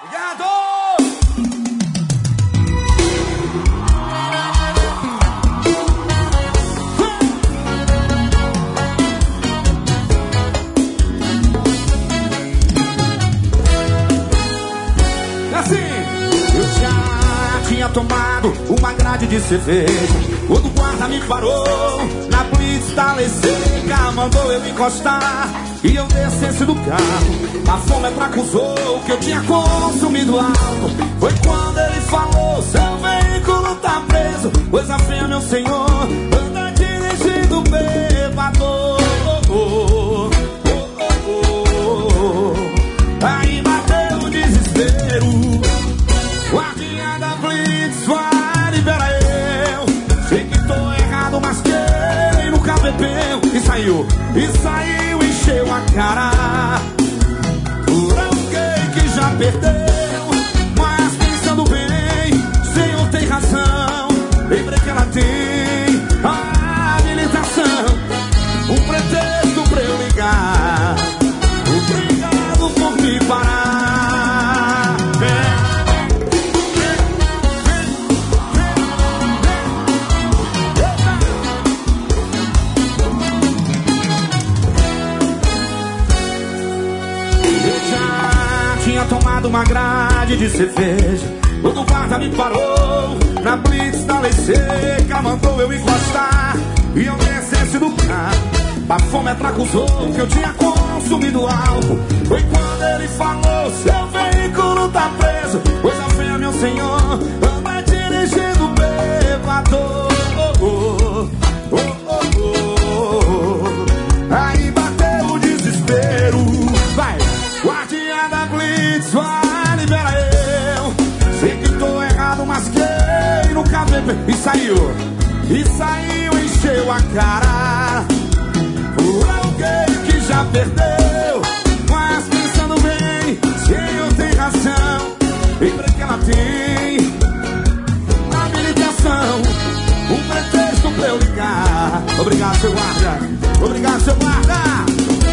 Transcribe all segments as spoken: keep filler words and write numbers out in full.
Obrigado! Tomado uma grade de cerveja, quando o guarda me parou na blitz da lei seca, mandou eu encostar e eu descesse do carro. A fome acusou que eu tinha consumido álcool. Foi quando ele falou: seu veículo tá preso, pois a fé, meu senhor, anda dirigindo bêbado. Oh, oh, oh, oh, oh. Aí bateu o desespero. Guardinha da blitz, vai, libera eu. Sei que tô errado, mas quem nunca bebeu. E saiu, e saiu, encheu a cara. Por alguém que já perdeu. Mas pensando bem, o senhor tem razão. Lembrei que ela tem a habilitação. Um pretexto pra eu ligar. Obrigado por me parar. Tomado uma grade de cerveja, quando o guarda me parou na blitz da lei seca, mandou eu encostar e eu descesse do carro. A fome acusou que eu tinha consumido álcool. Foi quando ele falou: seu veículo tá preso, pois a fé, meu senhor, anda dirigindo bêbado. Oh, oh, oh, oh, oh. Aí bateu o desespero. Vai, guardinha da blitz, vai, libera eu. Sei que tô errado, mas quem nunca bebeu. E saiu, e saiu, encheu a cara. Por alguém que já perdeu. Mas pensando bem, senhor tem razão. Lembra que ela tem habilitação. Um pretexto pra eu ligar. Obrigado, seu guarda. Obrigado, seu guarda.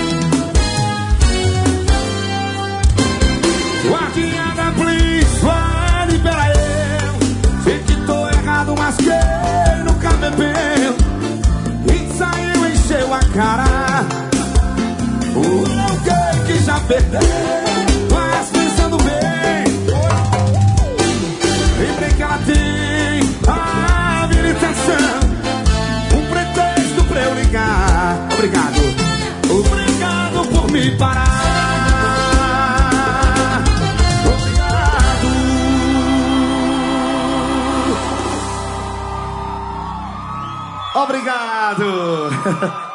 Guardinha da blitz, vai, libera eu. Sei que tô errado, mas quem nunca bebeu. E saiu, encheu a cara. Por alguém que já perdeu. Mas pensando bem, lembrei que ela tem a habilitação. Um pretexto pra eu ligar. Obrigado, obrigado por me parar. Obrigado!